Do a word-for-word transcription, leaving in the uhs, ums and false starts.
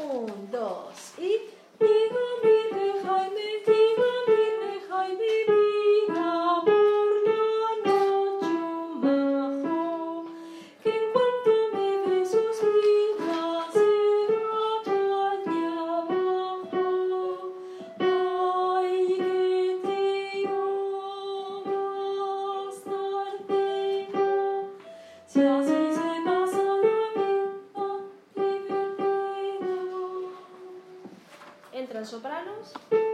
Un, dos y... Digo mi Jaime, digo mi Jaime, mira por la noche un bajo, que en cuanto me ve sus vidas se va allá abajo. Ay, que te oigas tardeo, si así se pasa la vida divertido. Entran sopranos.